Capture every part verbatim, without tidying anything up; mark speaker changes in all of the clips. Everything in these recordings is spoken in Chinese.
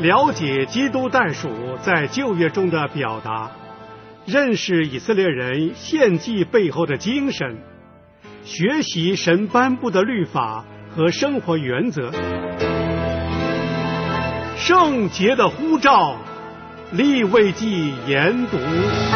Speaker 1: 了解基督诞属在旧约中的表达，认识以色列人献祭背后的精神，学习神颁布的律法和生活原则。圣洁的呼召，利未记研读。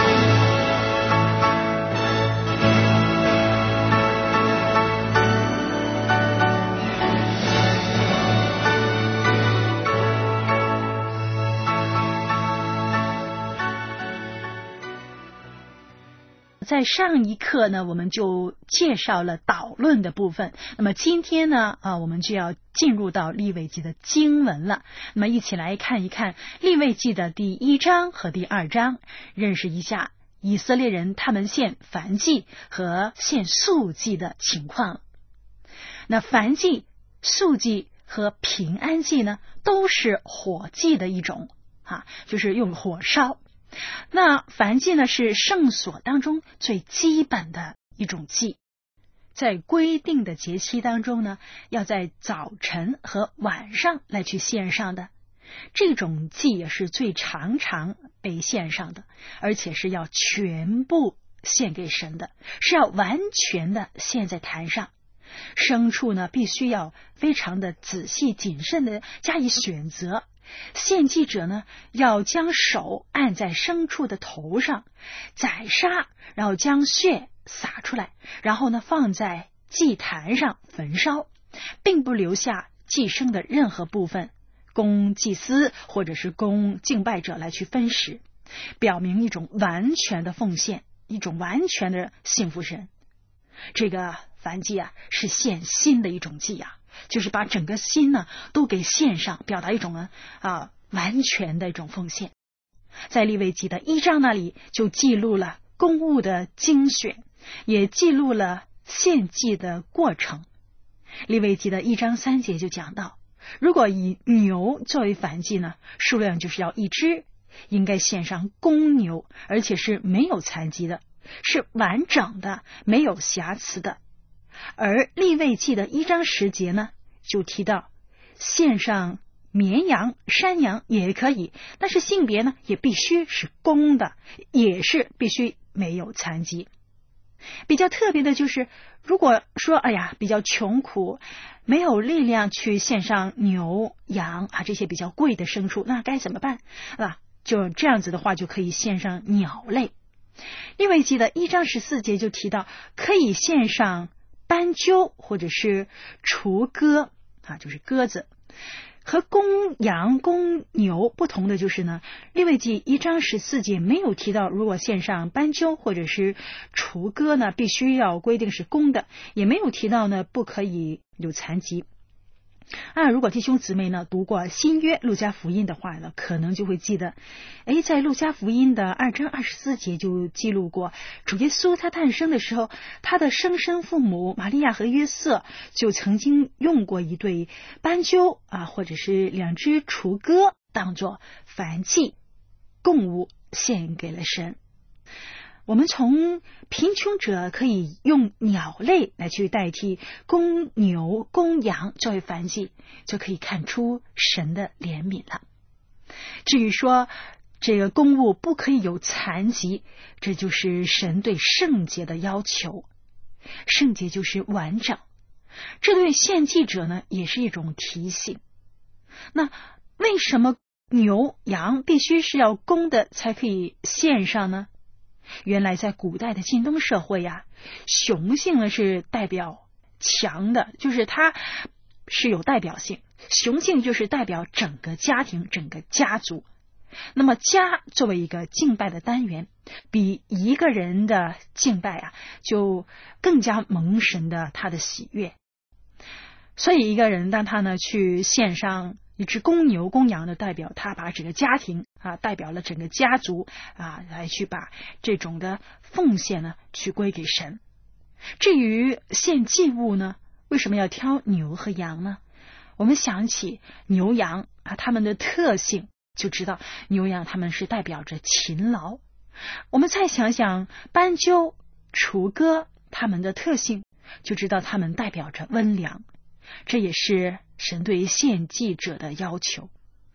Speaker 2: 在上一课呢，我们就介绍了导论的部分。那么今天呢，啊，我们就要进入到利未记的经文了。那么一起来看一看利未记的第一章和第二章，认识一下以色列人他们献燔祭和献素祭的情况。那燔祭、素祭和平安祭呢，都是火祭的一种，啊，就是用火烧。那燔祭呢，是圣所当中最基本的一种祭，在规定的节期当中呢，要在早晨和晚上来去献上的。这种祭也是最常常被献上的，而且是要全部献给神的，是要完全的献在坛上。牲畜呢，必须要非常的仔细谨慎的加以选择。献祭者呢，要将手按在牲畜的头上，宰杀，然后将血洒出来，然后呢放在祭坛上焚烧，并不留下祭牲的任何部分，供祭司或者是供敬拜者来去分食，表明一种完全的奉献，一种完全的信服神。这个燔祭啊，是献心的一种祭啊，就是把整个心呢都给献上，表达一种呢啊完全的一种奉献。在利未记的一章那里就记录了供物的精选，也记录了献祭的过程。利未记的一章三节就讲到，如果以牛作为燔祭呢，数量就是要一只，应该献上公牛，而且是没有残疾的，是完整的，没有瑕疵的。而利未记的一章十节呢，就提到献上绵羊、山羊也可以，但是性别呢也必须是公的，也是必须没有残疾。比较特别的就是，如果说哎呀比较穷苦，没有力量去献上牛、羊啊这些比较贵的牲畜，那该怎么办啊？就这样子的话，就可以献上鸟类。利未记的一章十四节就提到，可以献上斑鸠或者是雏鸽啊，就是鸽子。和公羊、公牛不同的就是呢，利未记一章十四节没有提到，如果献上斑鸠或者是雏鸽呢，必须要规定是公的，也没有提到呢不可以有残疾。啊，如果弟兄姊妹呢读过新约路加福音的话呢，可能就会记得，诶，在路加福音的二章二十四节就记录过，主耶稣他诞生的时候，他的生身父母玛利亚和约瑟就曾经用过一对斑鸠啊，或者是两只雏鸽当作燔祭供物献给了神。我们从贫穷者可以用鸟类来去代替公牛、公羊作为燔祭，就可以看出神的怜悯了。至于说这个供物不可以有残疾，这就是神对圣洁的要求。圣洁就是完整，这对献祭者呢也是一种提醒。那为什么牛、羊必须是要公的才可以献上呢？原来在古代的近东社会呀、啊，雄性呢是代表强的，就是它是有代表性，雄性就是代表整个家庭、整个家族。那么家作为一个敬拜的单元，比一个人的敬拜啊，就更加蒙神的他的喜悦。所以一个人当他呢去献上一只公牛、公羊的，代表他把整个家庭啊，代表了整个家族啊，来去把这种的奉献呢去归给神。至于献祭物呢，为什么要挑牛和羊呢？我们想起牛羊啊，它们的特性，就知道牛羊它们是代表着勤劳。我们再想想斑鸠、雏鸽它们的特性，就知道它们代表着温良。这也是神对献祭者的要求。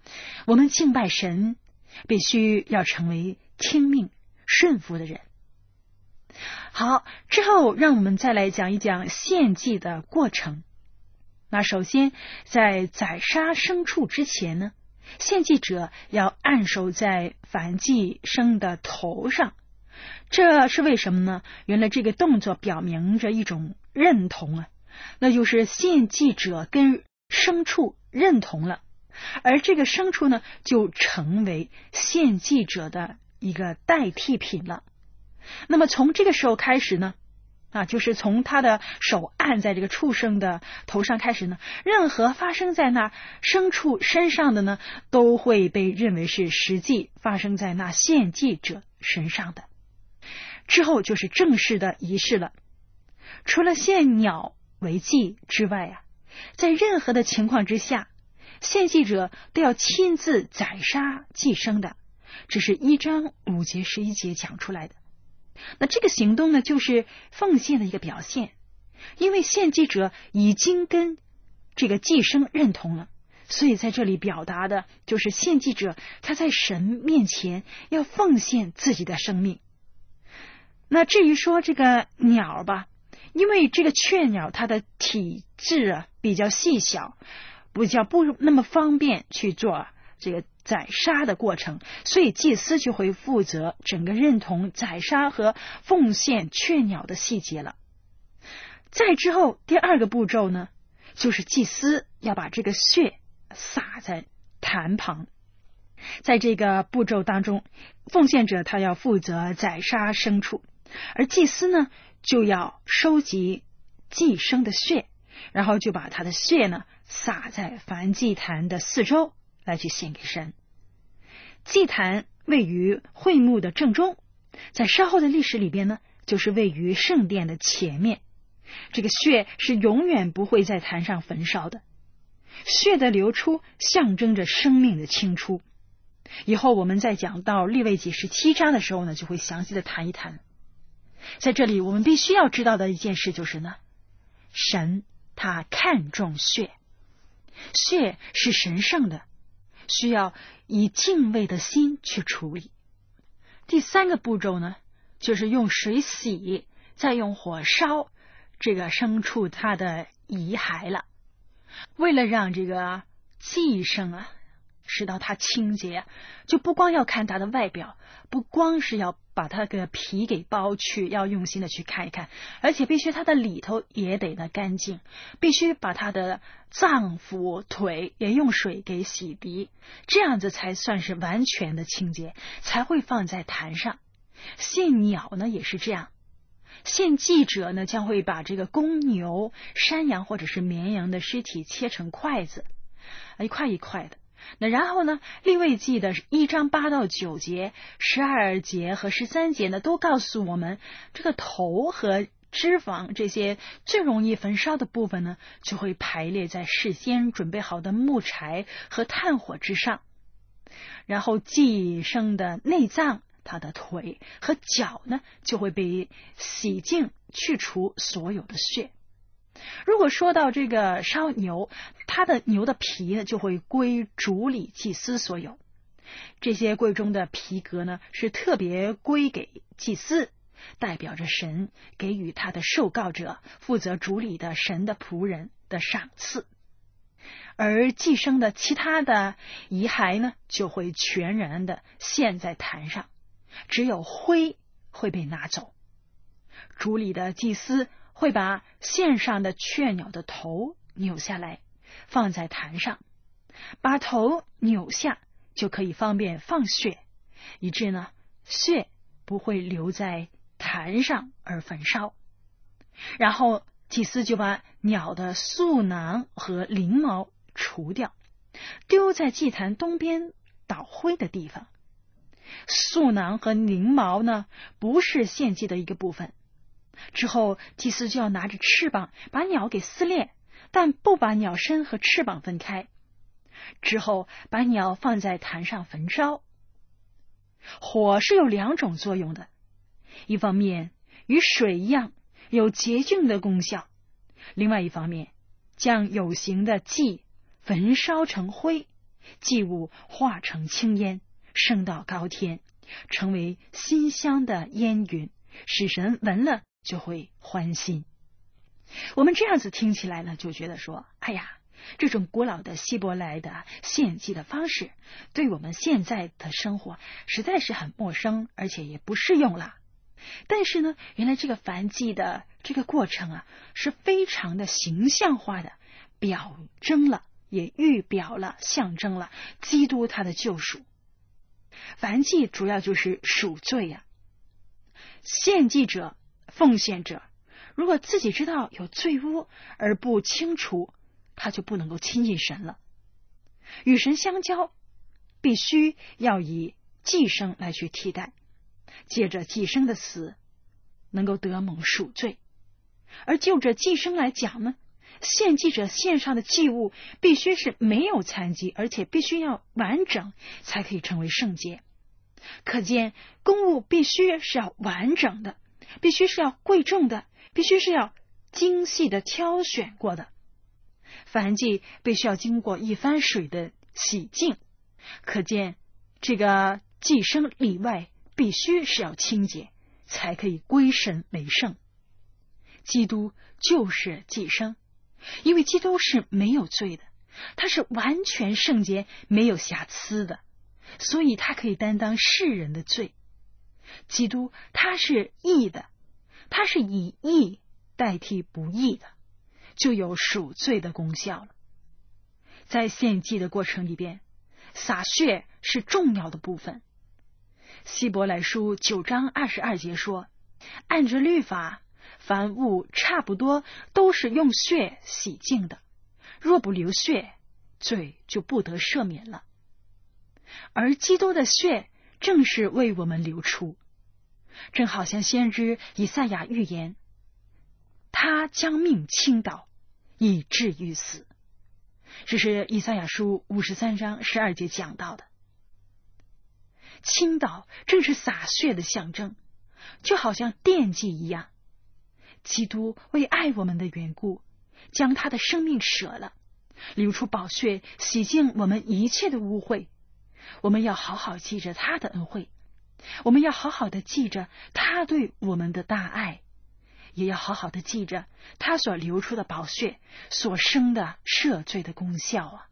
Speaker 2: 我们敬拜神，必须要成为听命顺服的人。好，之后让我们再来讲一讲献祭的过程。那首先，在宰杀牲畜之前呢，献祭者要按手在燔祭牲的头上。这是为什么呢？原来这个动作表明着一种认同啊，那就是献祭者跟牲畜认同了，而这个牲畜呢，就成为献祭者的一个代替品了。那么从这个时候开始呢，啊，就是从他的手按在这个畜生的头上开始呢，任何发生在那牲畜身上的呢，都会被认为是实际发生在那献祭者身上的。之后就是正式的仪式了。除了献鸟为祭之外啊，在任何的情况之下，献祭者都要亲自宰杀祭牲的，这是一章五节十一节讲出来的。那这个行动呢，就是奉献的一个表现，因为献祭者已经跟这个祭牲认同了，所以在这里表达的就是献祭者他在神面前要奉献自己的生命。那至于说这个鸟吧，因为这个雀鸟它的体质啊比较细小，比较不那么方便去做这个宰杀的过程，所以祭司就会负责整个认同宰杀和奉献雀鸟的细节了。再之后第二个步骤呢，就是祭司要把这个血洒在坛旁。在这个步骤当中，奉献者他要负责宰杀牲畜，而祭司呢就要收集祭牲的血，然后就把他的血呢洒在燔祭坛的四周来去献给神。祭坛位于会幕的正中，在稍后的历史里边呢，就是位于圣殿的前面。这个血是永远不会在坛上焚烧的，血的流出象征着生命的清出。以后我们在讲到利未记十七章的时候呢，就会详细的谈一谈。在这里我们必须要知道的一件事就是呢，神他看重血，血是神圣的，需要以敬畏的心去处理。第三个步骤呢，就是用水洗，再用火烧这个牲畜它的遗骸了。为了让这个祭牲啊使到它清洁，就不光要看它的外表，不光是要把它的皮给剥去，要用心的去看一看，而且必须它的里头也得呢干净，必须把它的脏腑腿也用水给洗涤，这样子才算是完全的清洁，才会放在坛上。献鸟呢也是这样，献祭者呢将会把这个公牛、山羊或者是绵羊的尸体切成筷子，一块一块的。那然后呢，利未记的一章八到九节、十二节和十三节呢，都告诉我们，这个头和脂肪这些最容易焚烧的部分呢，就会排列在事先准备好的木柴和炭火之上。然后祭牲的内脏，它的腿和脚呢，就会被洗净，去除所有的血。如果说到这个烧牛，它的牛的皮呢就会归主理祭司所有，这些贵重的皮革呢是特别归给祭司，代表着神给予他的受膏者负责主理的神的仆人的赏赐。而祭牲的其他的遗骸呢就会全然的献在坛上，只有灰会被拿走。主理的祭司会把献上的雀鸟的头扭下来，放在坛上，把头扭下就可以方便放血，以致呢血不会留在坛上而焚烧。然后祭司就把鸟的嗉囊和翎毛除掉，丢在祭坛东边倒灰的地方。嗉囊和翎毛呢不是献祭的一个部分。之后祭司就要拿着翅膀把鸟给撕裂，但不把鸟身和翅膀分开。之后把鸟放在坛上焚烧。火是有两种作用的，一方面与水一样有洁净的功效，另外一方面将有形的祭焚烧成灰， 祭物化成青烟，升到高天，成为馨香的烟云，使神闻了就会欢心。我们这样子听起来呢，就觉得说，哎呀，这种古老的希伯来的献祭的方式，对我们现在的生活实在是很陌生，而且也不适用了。但是呢，原来这个燔祭的这个过程啊，是非常的形象化的，表征了，也预表了，象征了基督他的救赎。燔祭主要就是赎罪呀、啊。献祭者、奉献者，如果自己知道有罪污而不清除，他就不能够亲近神了。与神相交，必须要以祭牲来去替代，借着祭牲的死，能够得蒙赎罪。而就着祭牲来讲呢，献祭者献上的祭物必须是没有残疾，而且必须要完整，才可以成为圣洁。可见公物必须是要完整的，必须是要贵重的，必须是要精细的挑选过的。燔祭必须要经过一番水的洗净，可见这个祭牲里外必须是要清洁，才可以归神为圣。基督就是祭牲，因为基督是没有罪的，他是完全圣洁，没有瑕疵的，所以他可以担当世人的罪。基督他是义的，他是以义代替不义的，就有赎罪的功效了。在献祭的过程里边，洒血是重要的部分。希伯来书九章二十二节说，按着律法，凡物差不多都是用血洗净的，若不流血，罪就不得赦免了。而基督的血正是为我们流出，正好像先知以赛亚预言，他将命倾倒，以至于死。这是以赛亚书五十三章十二节讲到的。倾倒正是洒血的象征，就好像奠祭一样。基督为爱我们的缘故，将他的生命舍了，流出宝血，洗净我们一切的污秽。我们要好好记着他的恩惠，我们要好好的记着他对我们的大爱，也要好好的记着他所流出的宝血所生的赦罪的功效啊。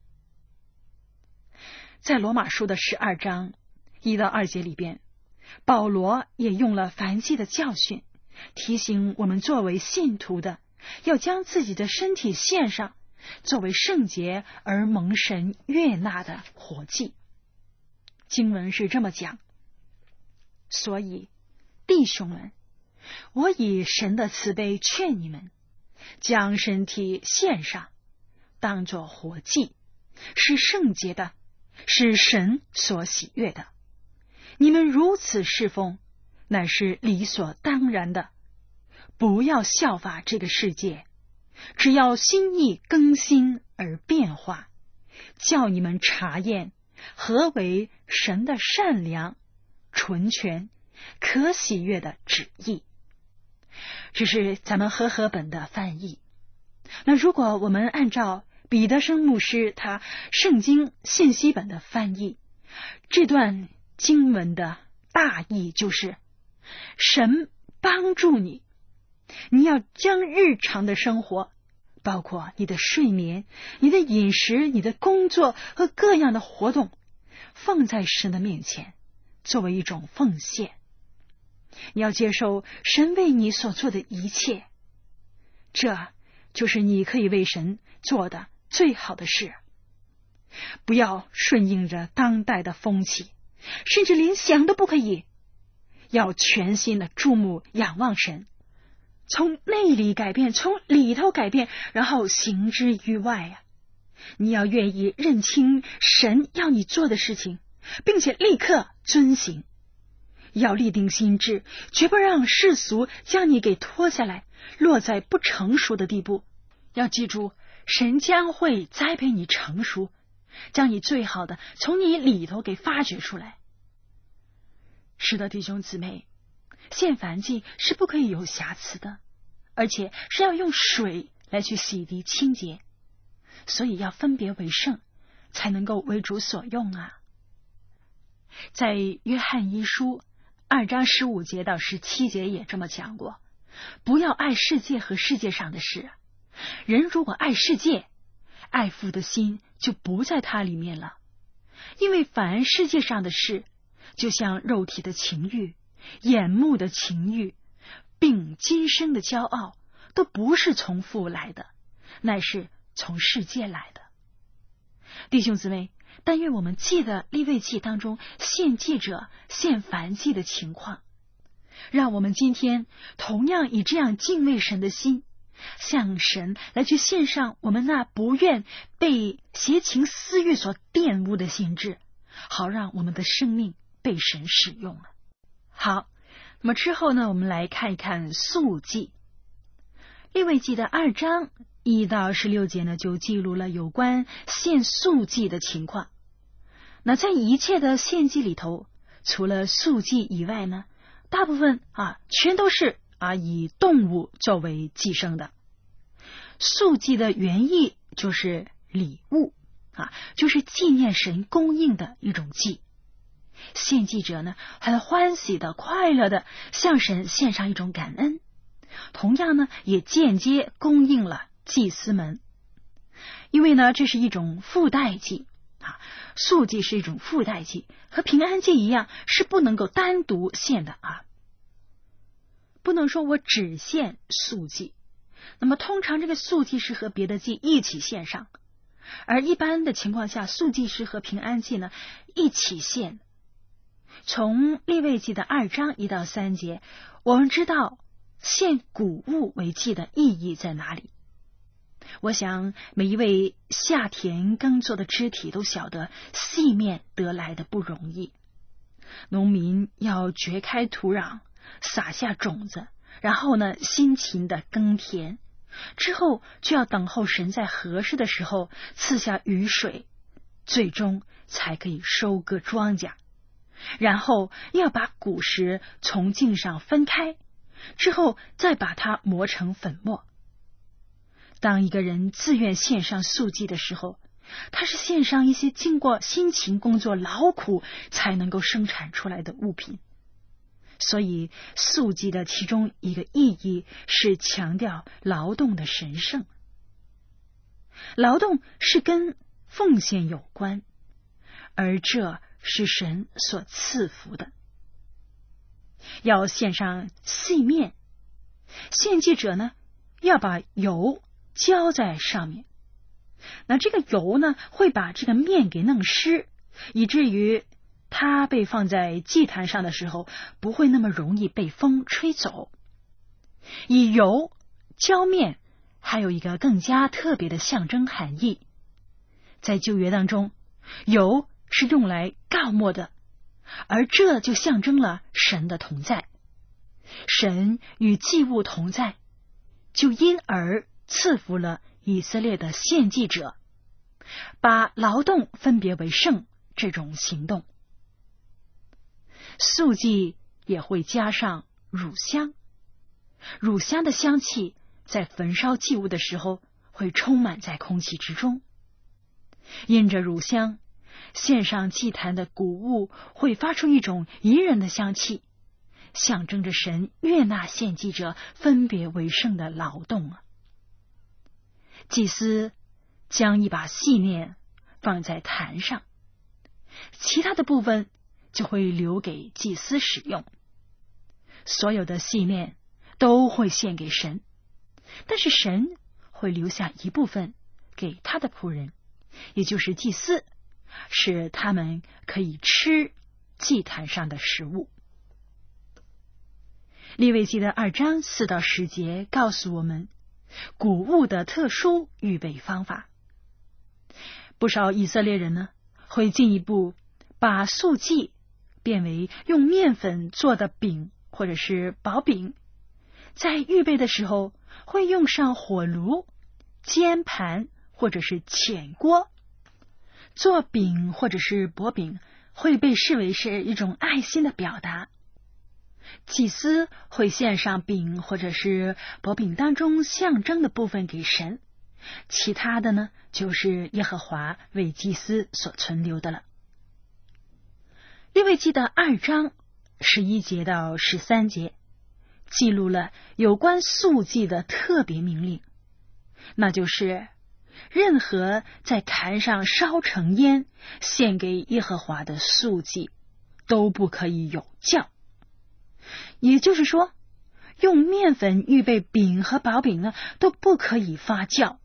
Speaker 2: 在罗马书的十二章一到二节里边，保罗也用了燔祭的教训，提醒我们作为信徒的，要将自己的身体献上，作为圣洁而蒙神悦纳的活祭。经文是这么讲，所以弟兄们，我以神的慈悲劝你们，将身体献上，当作活祭，是圣洁的，是神所喜悦的。你们如此侍奉，乃是理所当然的。不要效法这个世界，只要心意更新而变化，叫你们查验何为神的善良、纯全、可喜悦的旨意。这是咱们和合本的翻译。那如果我们按照彼得生牧师他圣经信息本的翻译，这段经文的大意就是，神帮助你，你要将日常的生活，包括你的睡眠、你的饮食、你的工作和各样的活动，放在神的面前，作为一种奉献。你要接受神为你所做的一切，这就是你可以为神做的最好的事。不要顺应着当代的风气，甚至连想都不可以。要全心的注目仰望神，从内里改变，从里头改变，然后行之于外啊！你要愿意认清神要你做的事情，并且立刻遵行。要立定心志，绝不让世俗将你给拖下来，落在不成熟的地步。要记住，神将会栽培你成熟，将你最好的从你里头给发掘出来。是的，弟兄姊妹，献燔祭是不可以有瑕疵的，而且是要用水来去洗涤清洁，所以要分别为圣， 才能够为主所用啊。在约翰一书二章十五节到十七节也这么讲过，不要爱世界和世界上的事，人如果爱世界，爱父的心就不在他里面了。因为凡世界上的事，就像肉体的情欲、眼目的情欲，并今生的骄傲，都不是从父来的，乃是从世界来的。弟兄姊妹，但愿我们记得利未记当中献祭者献燔祭的情况，让我们今天同样以这样敬畏神的心，向神来去献上我们那不愿被邪情私欲所玷污的心志，好让我们的生命被神使用了。好，那么之后呢，我们来看一看素祭。利未记的二章一到十六节呢，就记录了有关献素祭的情况。那在一切的献祭里头，除了素祭以外呢，大部分啊全都是啊以动物作为祭牲的。素祭的原意就是礼物啊，就是纪念神供应的一种祭。献祭者呢，很欢喜的、快乐的向神献上一种感恩，同样呢，也间接供应了祭司们。因为呢，这是一种附带祭啊，素祭是一种附带祭，和平安祭一样，是不能够单独献的啊。不能说我只献素祭，那么通常这个素祭是和别的祭一起献上，而一般的情况下，素祭是和平安祭呢一起献。从利未记的二章一到三节，我们知道献谷物为祭的意义在哪里。我想每一位下田耕作的肢体都晓得细面得来的不容易，农民要掘开土壤，撒下种子，然后呢辛勤的耕田，之后就要等候神在合适的时候赐下雨水，最终才可以收割庄稼，然后要把谷实从茎上分开，之后再把它磨成粉末。当一个人自愿献上素祭的时候，他是献上一些经过辛勤工作劳苦才能够生产出来的物品。所以素祭的其中一个意义是强调劳动的神圣。劳动是跟奉献有关，而这是神所赐福的。要献上细面，献祭者呢要把油浇在上面，那这个油呢会把这个面给弄湿，以至于它被放在祭坛上的时候不会那么容易被风吹走。以油浇面还有一个更加特别的象征含义。在旧约当中，油是用来膏抹的，而这就象征了神的同在。神与祭物同在，就因而赐福了以色列的献祭者，把劳动分别为圣这种行动。素祭也会加上乳香，乳香的香气在焚烧祭物的时候会充满在空气之中，因着乳香，献上祭坛的谷物会发出一种宜人的香气，象征着神悦纳献祭者分别为圣的劳动啊。祭司将一把细面放在坛上，其他的部分就会留给祭司使用。所有的细面都会献给神，但是神会留下一部分给他的仆人，也就是祭司，使他们可以吃祭坛上的食物。利未记的二章四到十节告诉我们谷物的特殊预备方法。不少以色列人呢，会进一步把素祭变为用面粉做的饼或者是薄饼，在预备的时候会用上火炉、煎盘或者是浅锅。做饼或者是薄饼会被视为是一种爱心的表达。祭司会献上饼或者是薄饼当中象征的部分给神， 其他的呢，就是耶和华为祭司所存留的了。利未记的二章十一节到十三节记录了有关素祭的特别命令，那就是任何在坛上烧成烟献给耶和华的素祭都不可以有酵，也就是说用面粉预备饼和薄饼呢都不可以发酵。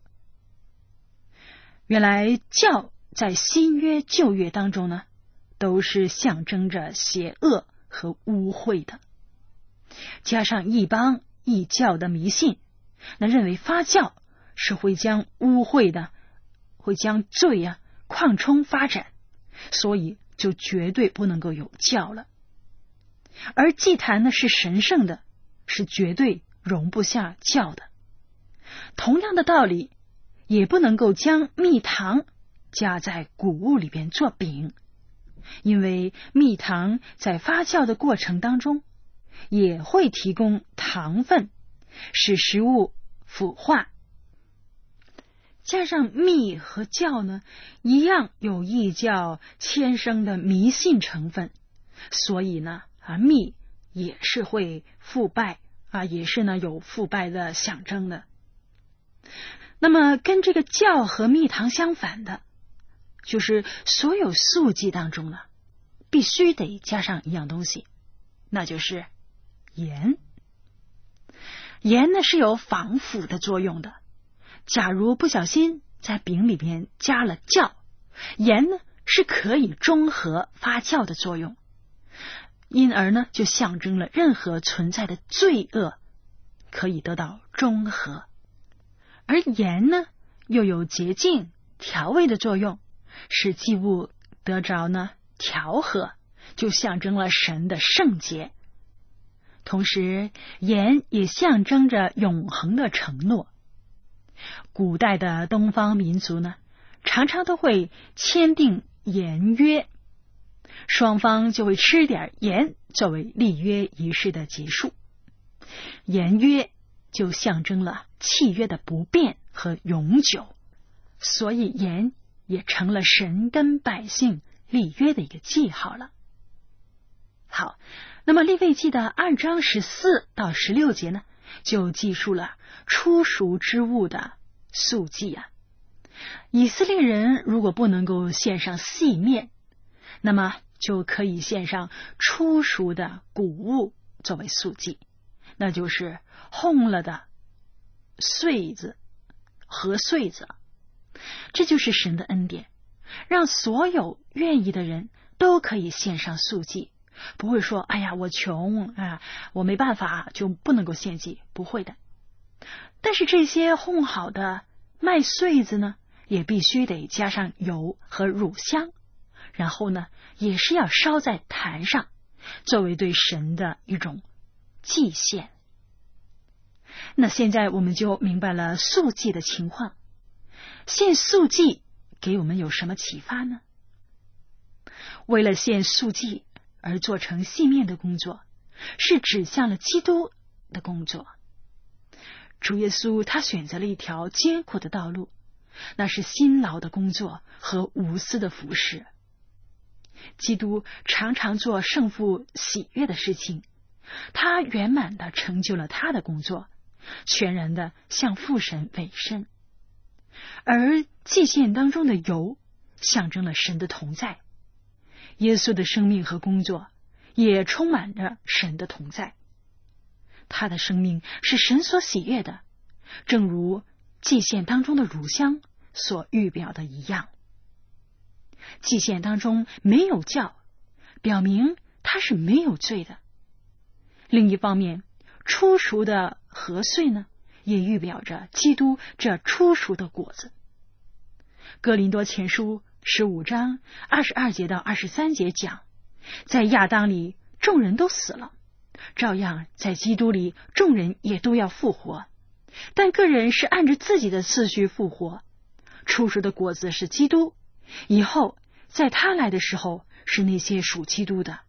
Speaker 2: 原来酵在新约旧约当中呢都是象征着邪恶和污秽的，加上异邦异教的迷信，那认为发酵是会将污秽的会将罪啊扩充发展，所以就绝对不能够有酵了。而祭坛呢是神圣的，是绝对容不下酵的。同样的道理，也不能够将蜜糖加在谷物里边做饼，因为蜜糖在发酵的过程当中也会提供糖分，使食物腐化。加上蜜和酵呢，一样有异教天生的迷信成分，所以呢，啊，蜜也是会腐败啊，也是呢有腐败的象征的。那么跟这个酵和蜜糖相反的，就是所有素祭当中呢，必须得加上一样东西，那就是盐。盐呢是有防腐的作用的。假如不小心在饼里边加了酵，盐呢是可以中和发酵的作用，因而呢就象征了任何存在的罪恶可以得到中和。而盐呢又有洁净调味的作用，使祭物得着呢调和，就象征了神的圣洁。同时盐也象征着永恒的承诺。古代的东方民族呢，常常都会签订盐约，双方就会吃点盐作为立约仪式的结束。盐约就象征了契约的不变和永久，所以盐也成了神跟百姓立约的一个记号了。好，那么利未记的二章十四到十六节呢，就记述了初熟之物的素祭啊。以色列人如果不能够献上细面，那么就可以献上初熟的谷物作为素祭，那就是烘了的穗子和穗子。这就是神的恩典，让所有愿意的人都可以献上素祭，不会说哎呀我穷啊，我没办法就不能够献祭，不会的。但是这些烘好的麦穗子呢，也必须得加上油和乳香，然后呢也是要烧在坛上，作为对神的一种祭献。那现在我们就明白了素祭的情况。献素祭给我们有什么启发呢？为了献素祭而做成细面的工作，是指向了基督的工作。主耶稣他选择了一条艰苦的道路，那是辛劳的工作和无私的服侍。基督常常做圣父喜悦的事情，他圆满的成就了他的工作，全然的向父神委身。而祭献当中的油象征了神的同在，耶稣的生命和工作也充满着神的同在。他的生命是神所喜悦的，正如祭献当中的乳香所预表的一样。祭献当中没有酵，表明他是没有罪的。另一方面，初熟的禾穗呢，也预表着基督这初熟的果子。哥林多前书十五章二十二节到二十三节讲，在亚当里众人都死了，照样在基督里众人也都要复活，但个人是按着自己的次序复活。初熟的果子是基督，以后在他来的时候是那些属基督的。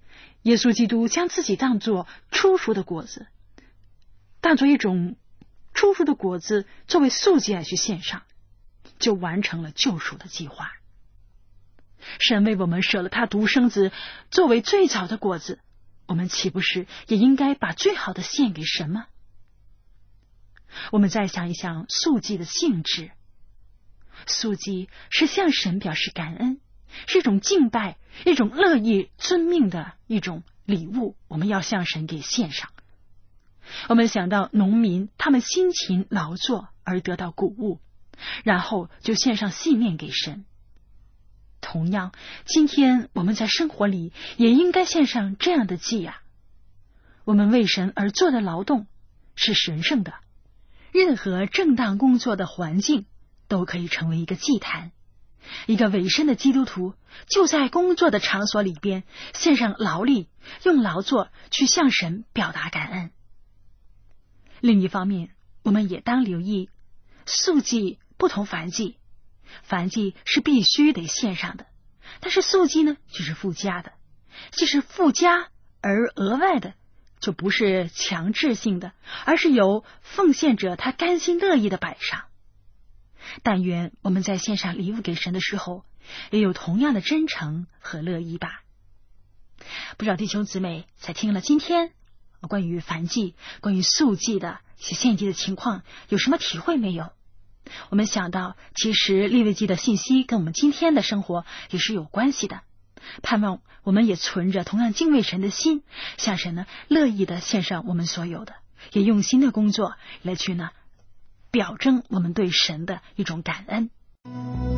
Speaker 2: 耶稣基督将自己当作初熟的果子，当作一种出熟的果子作为素祭来去献上，就完成了救赎的计划。神为我们舍了他独生子作为最早的果子，我们岂不是也应该把最好的献给神吗？我们再想一想素祭的性质。素祭是向神表示感恩，是一种敬拜，一种乐意遵命的一种礼物，我们要向神给献上。我们想到农民，他们辛勤劳作而得到谷物，然后就献上细面给神。同样，今天我们在生活里也应该献上这样的祭啊。我们为神而做的劳动是神圣的，任何正当工作的环境都可以成为一个祭坛。一个委身的基督徒就在工作的场所里边献上劳力，用劳作去向神表达感恩。另一方面，我们也当留意素祭不同燔祭，燔祭是必须得献上的，但是素祭呢就是附加的，既是附加而额外的，就不是强制性的，而是由奉献者他甘心乐意的摆上。但愿我们在献上礼物给神的时候也有同样的真诚和乐意吧。不知道弟兄姊妹在听了今天关于燔祭关于素祭的一些献祭的情况有什么体会没有？我们想到其实利未记的信息跟我们今天的生活也是有关系的，盼望我们也存着同样敬畏神的心，向神呢乐意的献上我们所有的，也用心的工作来去呢表征我们对神的一种感恩。